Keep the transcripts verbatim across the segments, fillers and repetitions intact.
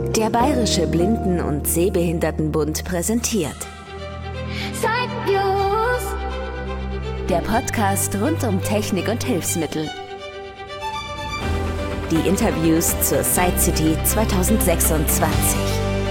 Der Bayerische Blinden- und Sehbehindertenbund präsentiert Sideviews, der Podcast rund um Technik und Hilfsmittel. Die Interviews zur Sight City zwanzig sechsundzwanzig.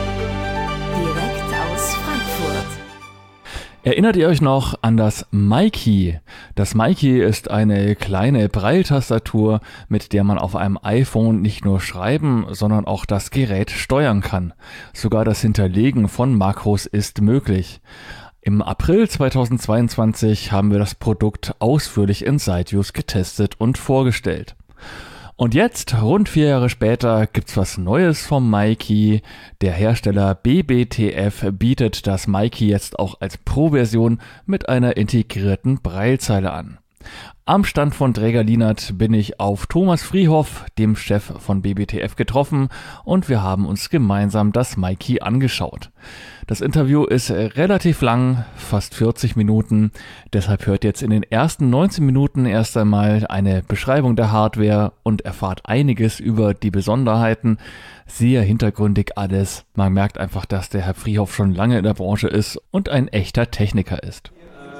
Direkt aus Frankfurt. Erinnert ihr euch noch an das MyKey? Das MyKey ist eine kleine Braille-Tastatur, mit der man auf einem iPhone nicht nur schreiben, sondern auch das Gerät steuern kann. Sogar das Hinterlegen von Makros ist möglich. Im April zweitausendzweiundzwanzig haben wir das Produkt ausführlich in Sideviews getestet und vorgestellt. Und jetzt, rund vier Jahre später, gibt's was Neues vom MyKey. Der Hersteller B B T F bietet das MyKey jetzt auch als Pro-Version mit einer integrierten Braillezeile an. Am Stand von Dräger Lienert bin ich auf Thomas Friehoff, dem Chef von B B T F, getroffen und wir haben uns gemeinsam das MyKey angeschaut. Das Interview ist relativ lang, fast vierzig Minuten, deshalb hört jetzt in den ersten neunzehn Minuten erst einmal eine Beschreibung der Hardware und erfahrt einiges über die Besonderheiten. Sehr hintergründig alles. Man merkt einfach, dass der Herr Friehoff schon lange in der Branche ist und ein echter Techniker ist.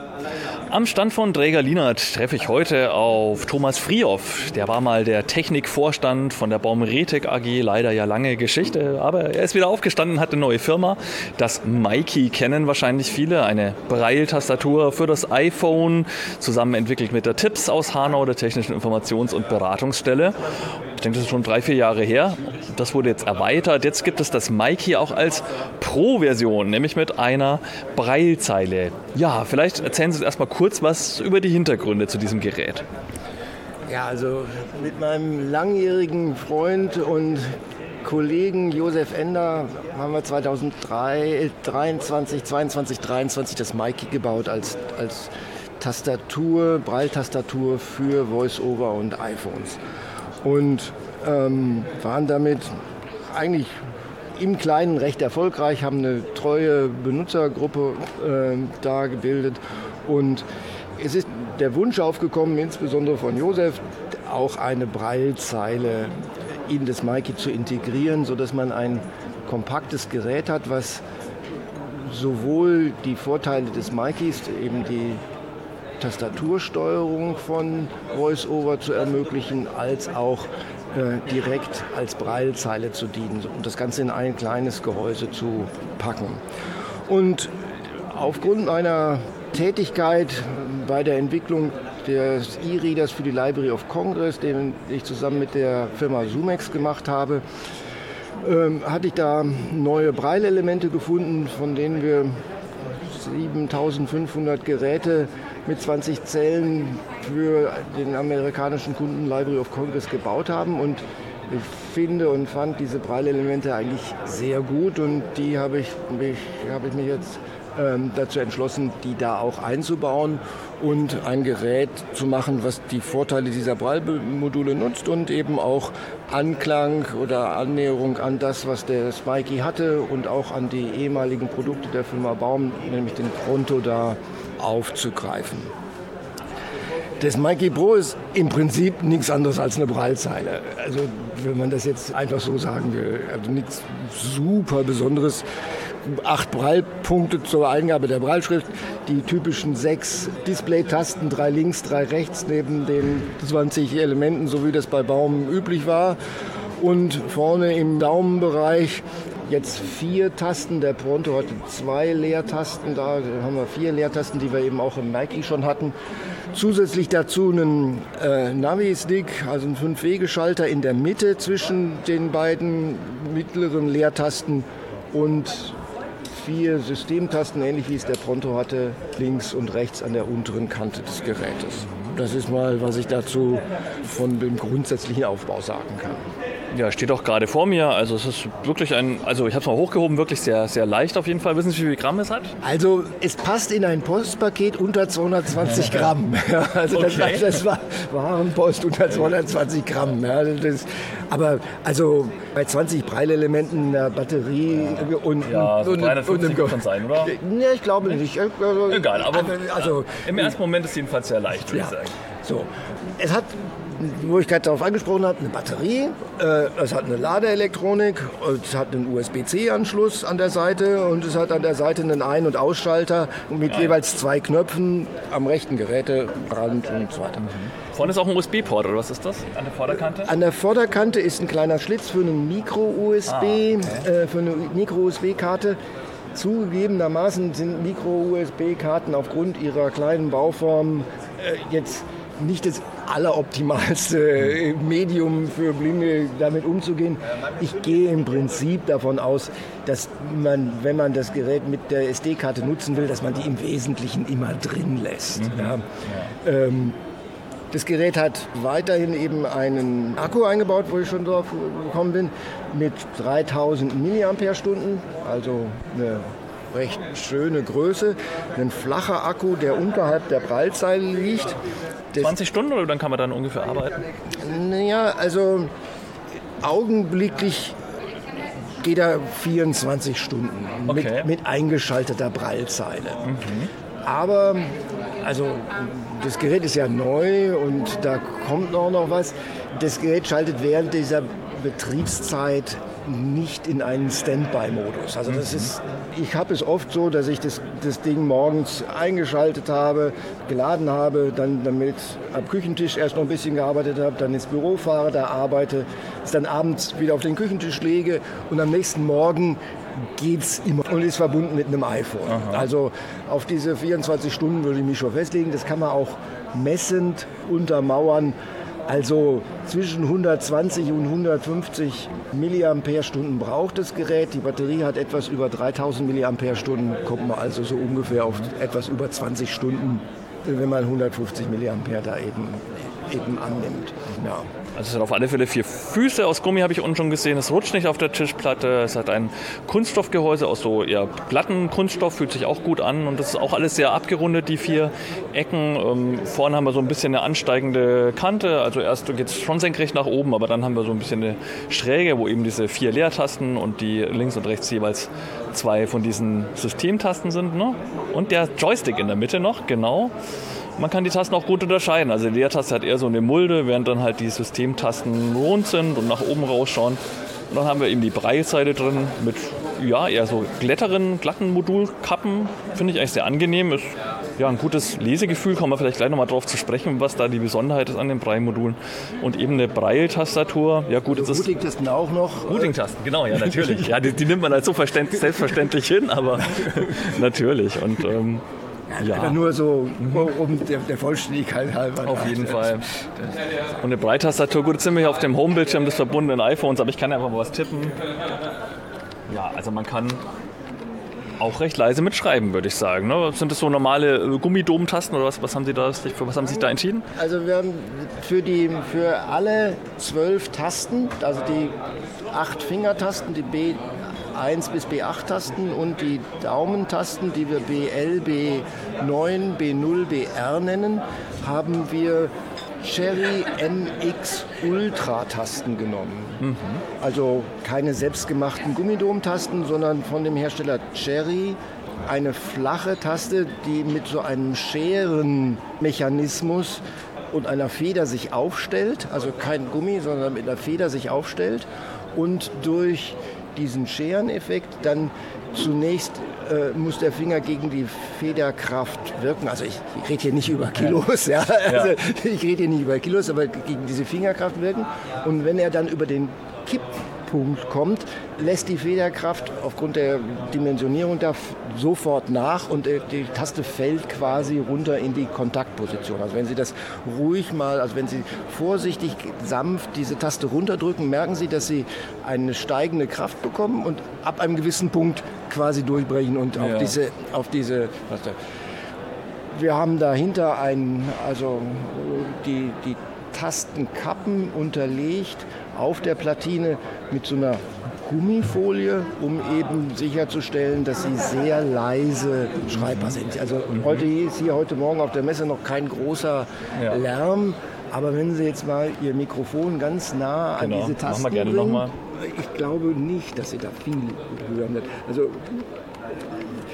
Am Stand von Dräger Lienert treffe ich heute auf Thomas Friehoff. Der war mal der Technikvorstand von der Baum-Retec A G, leider ja lange Geschichte, aber er ist wieder aufgestanden, hat eine neue Firma. Das MyKey kennen wahrscheinlich viele, eine Braille-Tastatur für das iPhone, zusammen entwickelt mit der Tipps aus Hanau, der Technischen Informations- und Beratungsstelle. Ich denke, das ist schon drei, vier Jahre her. Das wurde jetzt erweitert. Jetzt gibt es das MyKey auch als Pro-Version, nämlich mit einer Braillezeile. Ja, vielleicht erzählen Sie uns erstmal kurz was über die Hintergründe zu diesem Gerät. Ja, also mit meinem langjährigen Freund und Kollegen Josef Ender haben wir zweitausenddreiundzwanzig, zweiundzwanzig, dreiundzwanzig das MyKey gebaut als, als Tastatur, Braille-Tastatur für Voice-Over und iPhones. Und ähm, waren damit eigentlich im Kleinen recht erfolgreich, haben eine treue Benutzergruppe äh, da gebildet. Und es ist der Wunsch aufgekommen, insbesondere von Josef, auch eine Braillezeile in das MyKey zu integrieren, sodass man ein kompaktes Gerät hat, was sowohl die Vorteile des MyKeys, eben die Tastatursteuerung von VoiceOver zu ermöglichen, als auch äh, direkt als Braillezeile zu dienen und das Ganze in ein kleines Gehäuse zu packen. Und aufgrund meiner Tätigkeit bei der Entwicklung des E-Readers für die Library of Congress, den ich zusammen mit der Firma Zoomex gemacht habe, ähm, hatte ich da neue Braille-Elemente gefunden, von denen wir siebentausendfünfhundert Geräte mit zwanzig Zellen für den amerikanischen Kunden Library of Congress gebaut haben. Und ich finde und fand diese Braille-Elemente eigentlich sehr gut und die habe ich, mich, habe ich mich jetzt ähm, dazu entschlossen, die da auch einzubauen und ein Gerät zu machen, was die Vorteile dieser Braille-Module nutzt und eben auch Anklang oder Annäherung an das, was der MyKey hatte und auch an die ehemaligen Produkte der Firma Baum, nämlich den Pronto, da aufzugreifen. Das MyKey Pro ist im Prinzip nichts anderes als eine Braillezeile. Also wenn man das jetzt einfach so sagen will, also nichts super Besonderes. Acht Braillepunkte zur Eingabe der Brailleschrift, die typischen sechs Display-Tasten, drei links, drei rechts neben den zwanzig Elementen, so wie das bei Baum üblich war. Und vorne im Daumenbereich jetzt vier Tasten. Der Pronto hatte zwei Leertasten, da haben wir vier Leertasten, die wir eben auch im MyKey schon hatten. Zusätzlich dazu einen äh, Navi-Stick, also einen fünf Wegeschalter in der Mitte zwischen den beiden mittleren Leertasten und vier Systemtasten, ähnlich wie es der Pronto hatte, links und rechts an der unteren Kante des Gerätes. Das ist mal, was ich dazu von dem grundsätzlichen Aufbau sagen kann. Ja, steht auch gerade vor mir. Also es ist wirklich ein, also ich habe es mal hochgehoben, wirklich sehr, sehr leicht auf jeden Fall. Wissen Sie, wie viel Gramm es hat? Also es passt in ein Postpaket unter zweihundertzwanzig Gramm. Ja, also das, Okay. das war Warenpost unter zweihundertzwanzig Gramm. Ja, das, aber also bei zwanzig Braille-Elementen, einer Batterie und, Ja, so und, dreihundertfünfzig und, muss schon sein, oder? Ja, ich glaube nicht. Also, Egal, aber also, im ersten Moment ist es jedenfalls sehr leicht, würde ja. ich sagen. So, es hat wo ich gerade darauf angesprochen habe, eine Batterie, äh, es hat eine Ladeelektronik, es hat einen U S B C Anschluss an der Seite und es hat an der Seite einen Ein- und Ausschalter mit ja. jeweils zwei Knöpfen am rechten Geräterand und so weiter. Mhm. Vorne ist auch ein U S B-Port, oder was ist das an der Vorderkante? An der Vorderkante ist ein kleiner Schlitz für einen Micro-U S B, ah, okay. äh, für eine Micro-U S B-Karte. Zugegebenermaßen sind Micro-U S B-Karten aufgrund ihrer kleinen Bauform äh, jetzt nicht das alleroptimalste Medium für Blinde, damit umzugehen. Ich gehe im Prinzip davon aus, dass man, wenn man das Gerät mit der S D-Karte nutzen will, dass man die im Wesentlichen immer drin lässt. Mhm. Ja. Ja. Ähm, Das Gerät hat weiterhin eben einen Akku eingebaut, wo ich schon drauf gekommen bin, mit dreitausend Milliampere-Stunden, also eine recht schöne Größe. Ein flacher Akku, der unterhalb der Prallzeile liegt. Das zwanzig Stunden oder dann kann man dann ungefähr arbeiten? Naja, also augenblicklich geht er vierundzwanzig Stunden okay. mit, mit eingeschalteter Prallzeile. Mhm. Aber also das Gerät ist ja neu und da kommt auch noch was. Das Gerät schaltet während dieser Betriebszeit nicht in einen Standby-Modus. Also das ist, ich habe es oft so, dass ich das, das Ding morgens eingeschaltet habe, geladen habe, dann damit am Küchentisch erst noch ein bisschen gearbeitet habe, dann ins Büro fahre, da arbeite, es dann abends wieder auf den Küchentisch lege und am nächsten Morgen geht's immer und ist verbunden mit einem iPhone. Aha. Also auf diese vierundzwanzig Stunden würde ich mich schon festlegen. Das kann man auch messend untermauern. Also zwischen hundertzwanzig und hundertfünfzig Milliampere-Stunden braucht das Gerät. Die Batterie hat etwas über dreitausend Milliampere-Stunden, kommt man also so ungefähr auf etwas über zwanzig Stunden, wenn man hundertfünfzig Milliampere da eben, eben annimmt. Ja. Also es hat auf alle Fälle vier Füße aus Gummi, habe ich unten schon gesehen. Es rutscht nicht auf der Tischplatte. Es hat ein Kunststoffgehäuse aus so eher glatten Kunststoff, fühlt sich auch gut an. Und das ist auch alles sehr abgerundet, die vier Ecken. Ähm, vorne haben wir so ein bisschen eine ansteigende Kante. Also erst geht es schon senkrecht nach oben, aber dann haben wir so ein bisschen eine Schräge, wo eben diese vier Leertasten und die links und rechts jeweils zwei von diesen Systemtasten sind. Ne? Und der Joystick in der Mitte noch, genau. Man kann die Tasten auch gut unterscheiden. Also die Leertaste hat eher so eine Mulde, während dann halt die Systemtasten rund sind und nach oben rausschauen. Und dann haben wir eben die Brailleseite drin mit ja, eher so glätteren, glatten Modulkappen. Finde ich eigentlich sehr angenehm. Ist ja ein gutes Lesegefühl. Kommen wir vielleicht gleich nochmal drauf zu sprechen, was da die Besonderheit ist an den Braille-Modulen. Und eben eine Braille-Tastatur. Ja, gut, also Routing-Tasten auch noch. Routing-Tasten, genau, ja, natürlich. Ja, die, die nimmt man halt so selbstverständlich hin, aber natürlich. Und ähm, ja, einfach nur so, um der, der Vollständigkeit halber. Auf jeden Fall. Und eine Braille-Tastatur, gut, jetzt sind wir hier auf dem Home-Bildschirm des verbundenen iPhones, aber ich kann einfach mal was tippen. Ja, also man kann auch recht leise mitschreiben, würde ich sagen. Ne? Sind das so normale Gummidom-Tasten oder was, was haben Sie da, für was haben Sie sich da entschieden? Also wir haben für, die, für alle zwölf Tasten, also die acht Fingertasten, die B eins bis B acht Tasten und die Daumentasten, die wir B L, B neun, B null, B R nennen, haben wir Cherry M X Ultra Tasten genommen. Mhm. Also keine selbstgemachten Gummidom-Tasten, sondern von dem Hersteller Cherry. Eine flache Taste, die mit so einem Scherenmechanismus und einer Feder sich aufstellt. Also kein Gummi, sondern mit einer Feder sich aufstellt. Und durch diesen Schereneffekt dann zunächst äh, muss der Finger gegen die Federkraft wirken. Also ich, ich rede hier nicht über Kilos, ja. Also ich rede hier nicht über Kilos, aber gegen diese Fingerkraft wirken. Und wenn er dann über den Kipppunkt kommt, lässt die Federkraft aufgrund der Dimensionierung da sofort nach und die Taste fällt quasi runter in die Kontaktposition. Also wenn Sie das ruhig mal, also wenn Sie vorsichtig, sanft diese Taste runterdrücken, merken Sie, dass Sie eine steigende Kraft bekommen und ab einem gewissen Punkt quasi durchbrechen und auf ja. diese, auf diese Taste. Wir haben dahinter ein, also die, die Tastenkappen unterlegt auf der Platine mit so einer Gummifolie, um eben sicherzustellen, dass sie sehr leise schreibbar sind. Also mhm. heute ist hier heute Morgen auf der Messe noch kein großer ja. Lärm, aber wenn Sie jetzt mal Ihr Mikrofon ganz nah genau. an diese Tasten Machen wir gerne bringen, noch mal. Ich glaube nicht, dass Sie da viel hören. Also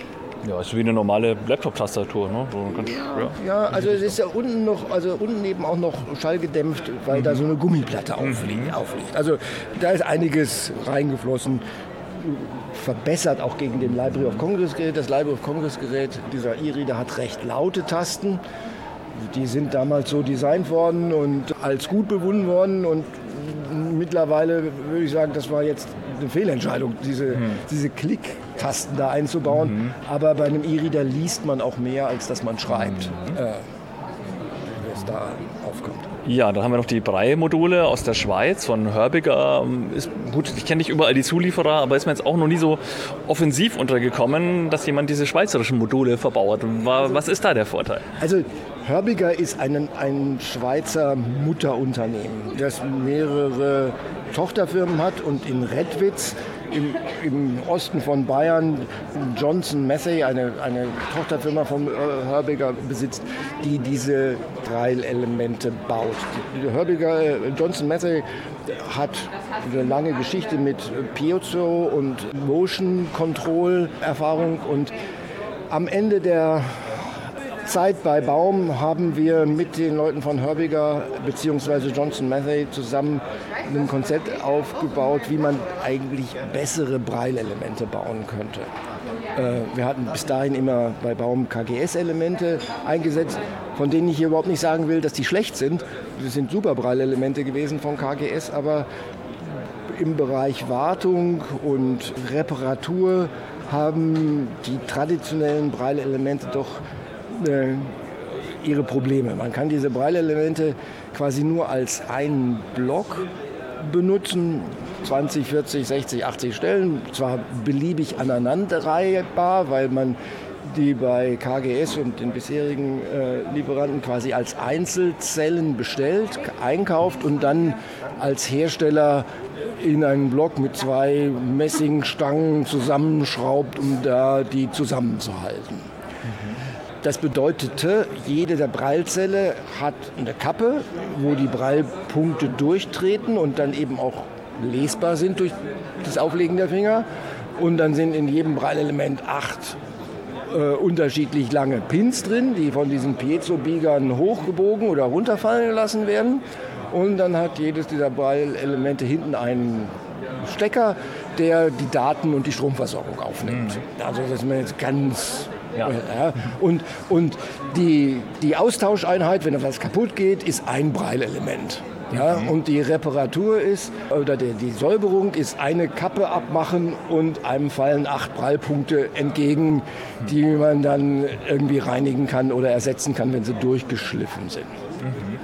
Ja, ist wie eine normale Laptop-Tastatur, ne? So ganz, ja, ja, also es ist ja unten noch, also unten eben auch noch schallgedämpft, weil mhm. da so eine Gummiplatte aufliegt, mhm. aufliegt. Also da ist einiges reingeflossen, verbessert auch gegen den Library of Congress Gerät. Das Library of Congress Gerät, dieser E-Reader hat recht laute Tasten. Die sind damals so designt worden und als gut befunden worden und mittlerweile würde ich sagen, das war jetzt eine Fehlentscheidung, diese, mhm. diese Klick-Tasten da einzubauen. Mhm. Aber bei einem E-Reader liest man auch mehr, als dass man schreibt, mhm. äh, wie es da aufkommt. Ja, dann haben wir noch die Braille-Module aus der Schweiz von Hörbiger. Ist, gut, ich kenne nicht überall die Zulieferer, aber ist mir jetzt auch noch nie so offensiv untergekommen, dass jemand diese schweizerischen Module verbaut. Was ist da der Vorteil? Also Hörbiger ist ein, ein Schweizer Mutterunternehmen, das mehrere Tochterfirmen hat und in Redwitz im, im Osten von Bayern Johnson Matthey, eine, eine Tochterfirma von Hörbiger besitzt, die diese Braille-Elemente baut. Die Hörbiger, Johnson Matthey hat eine lange Geschichte mit Piezo und Motion Control Erfahrung und am Ende der Zeit bei Baum haben wir mit den Leuten von Hörbiger bzw. Johnson Matthey zusammen ein Konzept aufgebaut, wie man eigentlich bessere Braille-Elemente bauen könnte. Wir hatten bis dahin immer bei Baum K G S-Elemente eingesetzt, von denen ich hier überhaupt nicht sagen will, dass die schlecht sind. Das sind super Braille-Elemente gewesen von K G S, aber im Bereich Wartung und Reparatur haben die traditionellen Braille-Elemente doch ihre Probleme. Man kann diese Braille-Elemente quasi nur als einen Block benutzen, zwanzig, vierzig, sechzig, achtzig Stellen, zwar beliebig aneinanderreihbar, weil man die bei K G S und den bisherigen äh, Lieferanten quasi als Einzelzellen bestellt, einkauft und dann als Hersteller in einen Block mit zwei Messingstangen zusammenschraubt, um da die zusammenzuhalten. Das bedeutete, jede der Braillezelle hat eine Kappe, wo die Braillepunkte durchtreten und dann eben auch lesbar sind durch das Auflegen der Finger. Und dann sind in jedem Braille-Element acht äh, unterschiedlich lange Pins drin, die von diesen Piezo-Biegern hochgebogen oder runterfallen gelassen werden. Und dann hat jedes dieser Braille-Elemente hinten einen Stecker, der die Daten und die Stromversorgung aufnimmt. Mhm. Also das ist mir jetzt ganz... Ja. Ja. Und, und die, die Austauscheinheit, wenn etwas kaputt geht, ist ein Braille-Element. Ja. Mhm. Und die Reparatur ist, oder die, die Säuberung ist eine Kappe abmachen und einem fallen acht Braillepunkte entgegen, die man dann irgendwie reinigen kann oder ersetzen kann, wenn sie durchgeschliffen sind. Mhm.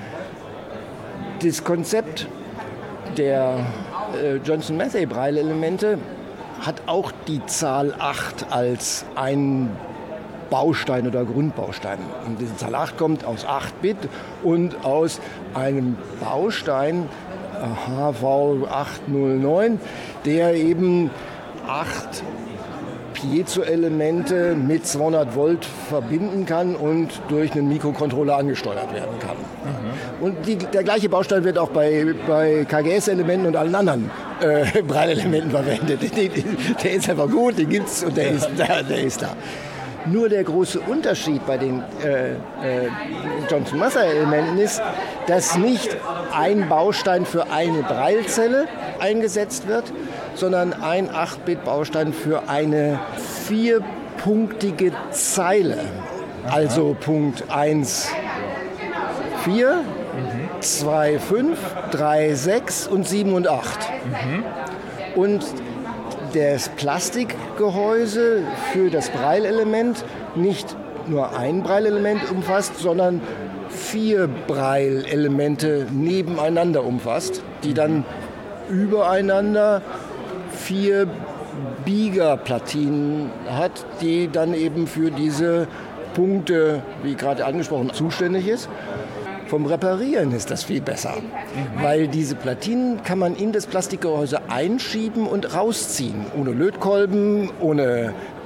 Das Konzept der äh, Johnson Matthey Braille-Elemente hat auch die Zahl acht als ein Baustein oder Grundbaustein. Und diese Zahl acht kommt aus acht Bit und aus einem Baustein H V acht null neun, der eben acht Piezo-Elemente mit zweihundert Volt verbinden kann und durch einen Mikrocontroller angesteuert werden kann. Mhm. Und die, der gleiche Baustein wird auch bei, bei K G S-Elementen und allen anderen äh, Braille-Elementen verwendet. Der ist einfach gut, den gibt's und der ist da. Der ist da. Nur der große Unterschied bei den äh, äh, Johnson Matthey-Elementen ist, dass nicht ein Baustein für eine Braillezelle eingesetzt wird, sondern ein acht Bit Baustein für eine vierpunktige Zeile. Aha. Also Punkt eins, vier, mhm. zwei, fünf, drei, sechs und sieben und acht. Mhm. Und das Plastikgehäuse für das Braille-Element nicht nur ein Braille-Element umfasst, sondern vier Braille-Elemente nebeneinander umfasst, die dann übereinander vier Biegerplatinen hat, die dann eben für diese Punkte, wie gerade angesprochen, zuständig ist. Vom Reparieren ist das viel besser, mhm. weil diese Platinen kann man in das Plastikgehäuse einschieben und rausziehen, ohne Lötkolben, ohne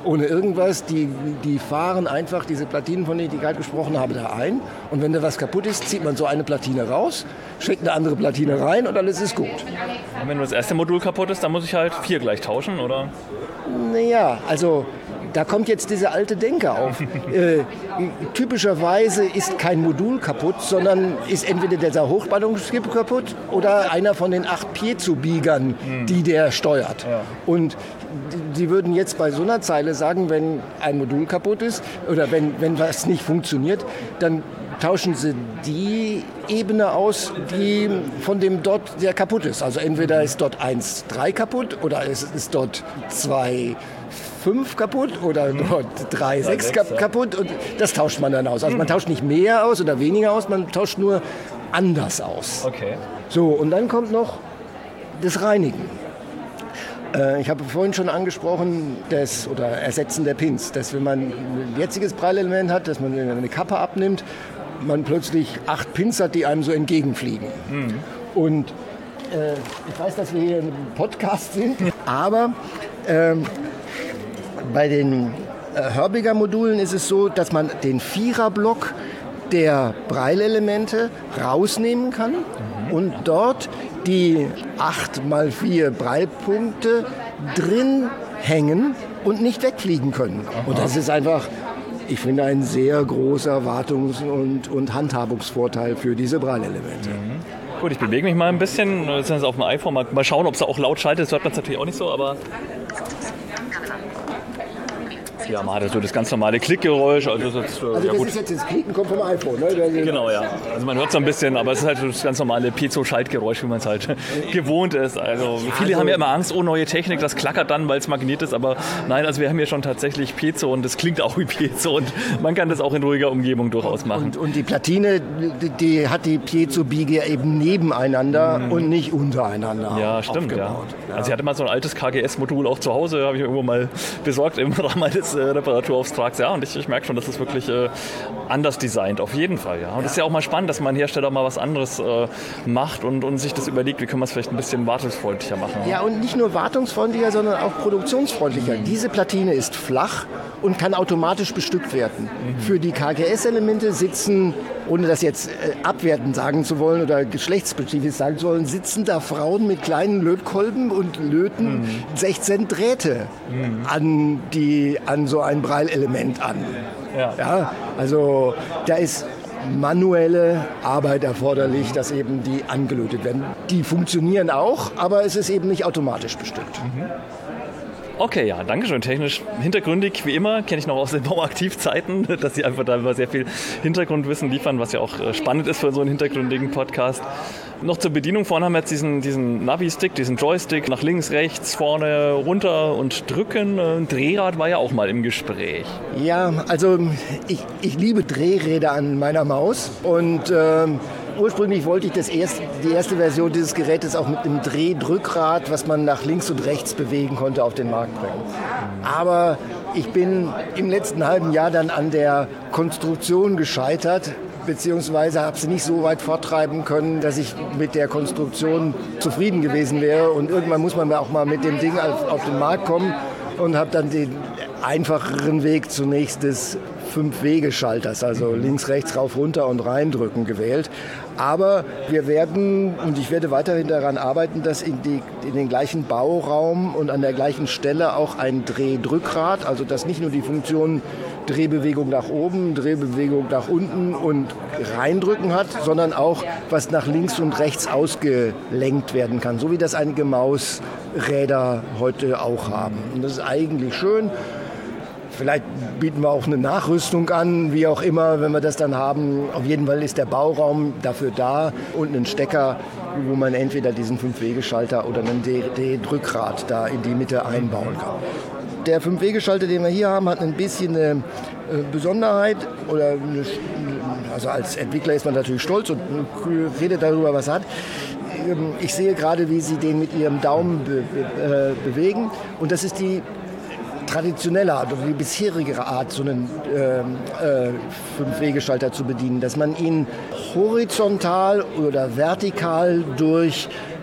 ohne irgendwas. Die, die fahren einfach diese Platinen, von denen ich gerade gesprochen habe, da ein. Und wenn da was kaputt ist, zieht man so eine Platine raus, steckt eine andere Platine rein und alles ist gut. Und wenn nur das erste Modul kaputt ist, dann muss ich halt vier gleich tauschen, oder? Naja, also da kommt jetzt dieser alte Denker auf. äh, typischerweise ist kein Modul kaputt, sondern ist entweder der Hochspannungsskip kaputt oder einer von den acht Piezo-Biegern, mhm. die der steuert. Ja. Und Sie würden jetzt bei so einer Zeile sagen, wenn ein Modul kaputt ist oder wenn, wenn was nicht funktioniert, dann tauschen Sie die Ebene aus, die von dem Dot, der kaputt ist. Also entweder ist Dot eins Punkt drei kaputt oder es ist Dot zwei Punkt fünf kaputt oder Dot drei Punkt sechs kaputt und das tauscht man dann aus. Also man tauscht nicht mehr aus oder weniger aus, man tauscht nur anders aus. Okay. So, und dann kommt noch das Reinigen. Ich habe vorhin schon angesprochen, das oder Ersetzen der Pins, dass wenn man ein jetziges Preilelement hat, dass man eine Kappe abnimmt, man plötzlich acht Pins hat, die einem so entgegenfliegen. Mhm. Und äh, ich weiß, dass wir hier im Podcast sind, aber ähm, bei den äh, Hörbiger-Modulen ist es so, dass man den Viererblock der Breilelemente rausnehmen kann mhm. und dort die acht mal vier Breilpunkte drin hängen und nicht wegfliegen können. Aha. Und das ist einfach, ich finde, ein sehr großer Wartungs- und, und Handhabungsvorteil für diese Breilelemente. Mhm. Gut, ich bewege mich mal ein bisschen, das ist jetzt auf dem iPhone, mal, mal schauen, ob es auch laut schaltet, das hört man es natürlich auch nicht so, aber... Ja, man hat so das ganz normale Klickgeräusch. Also das, ist, äh, also ja, das gut. ist jetzt das Klicken, kommt vom iPhone, ne? Genau, ja. Also man hört es ein bisschen, aber es ist halt das ganz normale Piezo-Schaltgeräusch, wie man es halt gewohnt ist. Also viele also, haben ja immer Angst, oh, neue Technik, das klackert dann, weil es Magnet ist. Aber nein, also wir haben ja schon tatsächlich Piezo und das klingt auch wie Piezo und man kann das auch in ruhiger Umgebung durchaus machen. Und, und die Platine, die, die hat die Piezo-Biege eben nebeneinander mhm. und nicht untereinander. Ja, stimmt, ja. ja. Also ich hatte mal so ein altes K G S-Modul auch zu Hause, habe ich irgendwo mal besorgt im Rahmen meines äh, Reparaturauftrags. Ja, und ich, ich merke schon, dass das wirklich äh, anders designt, auf jeden Fall. Ja. Und es ja. ist ja auch mal spannend, dass man Hersteller mal was anderes äh, macht und, und sich das überlegt, wie können wir es vielleicht ein bisschen wartungsfreundlicher machen. Ja, und nicht nur wartungsfreundlicher, sondern auch produktionsfreundlicher. Mhm. Diese Platine ist flach und kann automatisch bestückt werden. Mhm. Für die K G S-Elemente sitzen, ohne das jetzt äh, abwertend sagen zu wollen oder geschlechtsspezifisch sagen zu wollen, sitzen da Frauen mit kleinen Lötkolben und löten mhm. sechzehn Drähte mhm. an, die, an so ein Breilelement an. Ja. Ja, also da ist manuelle Arbeit erforderlich, dass eben die angelötet werden. Die funktionieren auch, aber es ist eben nicht automatisch bestückt. Mhm. Okay, ja, danke schön. Technisch hintergründig, wie immer, kenne ich noch aus den Bauaktivzeiten, dass Sie einfach da immer sehr viel Hintergrundwissen liefern, was ja auch spannend ist für so einen hintergründigen Podcast. Noch zur Bedienung, vorne haben wir jetzt diesen, diesen Navi-Stick, diesen Joystick, nach links, rechts, vorne, runter und drücken. Ein Drehrad war ja auch mal im Gespräch. Ja, also ich, ich liebe Drehräder an meiner Maus und ähm, ursprünglich wollte ich das erste, die erste Version dieses Gerätes auch mit einem Drehdrückrad, was man nach links und rechts bewegen konnte, auf den Markt bringen. Aber ich bin im letzten halben Jahr dann an der Konstruktion gescheitert, beziehungsweise habe sie nicht so weit forttreiben können, dass ich mit der Konstruktion zufrieden gewesen wäre. Und irgendwann muss man auch mal mit dem Ding auf, auf den Markt kommen und habe dann den einfacheren Weg zunächst des Fünf-Wege-Schalters, also links, rechts, rauf, runter und reindrücken gewählt. Aber wir werden, und ich werde weiterhin daran arbeiten, dass in, die, in den gleichen Bauraum und an der gleichen Stelle auch ein Drehdrückrad, also dass nicht nur die Funktion Drehbewegung nach oben, Drehbewegung nach unten und reindrücken hat, sondern auch was nach links und rechts ausgelenkt werden kann, so wie das einige Mausräder heute auch haben. Und das ist eigentlich schön. Vielleicht bieten wir auch eine Nachrüstung an, wie auch immer, wenn wir das dann haben. Auf jeden Fall ist der Bauraum dafür da und ein Stecker, wo man entweder diesen Fünf-Wege-Schalter oder ein D-Drückrad da in die Mitte einbauen kann. Der Fünf-Wege-Schalter, den wir hier haben, hat ein bisschen eine Besonderheit. Oder eine, also als Entwickler ist man natürlich stolz und redet darüber, was er hat. Ich sehe gerade, wie Sie den mit Ihrem Daumen be- be- äh, bewegen. Und das ist die traditionelle Art oder die bisherige Art, so einen äh, äh, Fünf-Wege-Schalter zu bedienen, dass man ihn horizontal oder vertikal durch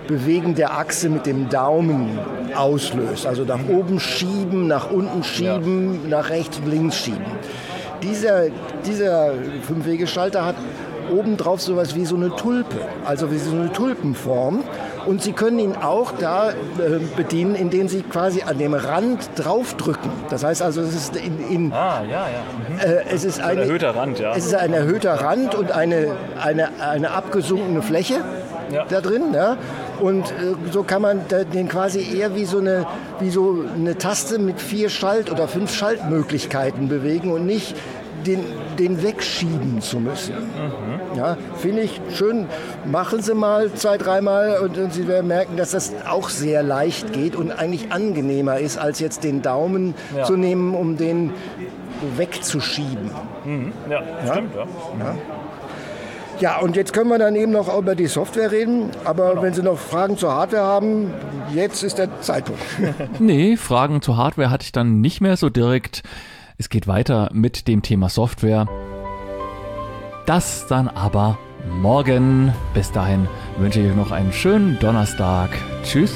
Bewegen der Achse mit dem Daumen auslöst. Also nach oben schieben, nach unten schieben, ja. nach rechts und links schieben. Dieser, dieser Fünf-Wege-Schalter hat obendrauf sowas wie so eine Tulpe, also wie so eine Tulpenform. Und Sie können ihn auch da äh, bedienen, indem Sie quasi an dem Rand draufdrücken. Das heißt also, es ist in, in ah, ja, ja. Mhm. Äh, es ist ein, ein erhöhter Rand, ja. Es ist ein erhöhter Rand und eine, eine, eine abgesunkene Fläche ja. da drin. Ja? Und äh, so kann man den quasi eher wie so, eine, wie so eine Taste mit vier Schalt- oder fünf Schaltmöglichkeiten bewegen und nicht Den, den wegschieben zu müssen. Mhm. Ja, finde ich schön. Machen Sie mal zwei, dreimal und, und Sie werden merken, dass das auch sehr leicht geht und eigentlich angenehmer ist, als jetzt den Daumen ja. zu nehmen, um den wegzuschieben. Mhm. Ja, ja, stimmt. Ja. Ja. Ja, und jetzt können wir dann eben noch über die Software reden. Aber genau. wenn Sie noch Fragen zur Hardware haben, jetzt ist der Zeitpunkt. Nee, Fragen zur Hardware hatte ich dann nicht mehr so direkt. Es geht weiter mit dem Thema Software. Das dann aber morgen. Bis dahin wünsche ich euch noch einen schönen Donnerstag. Tschüss.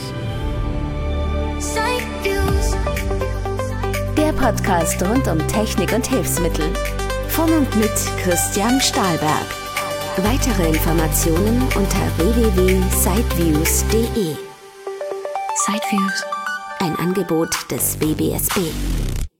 Der Podcast rund um Technik und Hilfsmittel. Von und mit Christian Stahlberg. Weitere Informationen unter w w w punkt siteviews punkt de. Siteviews, ein Angebot des W B S B.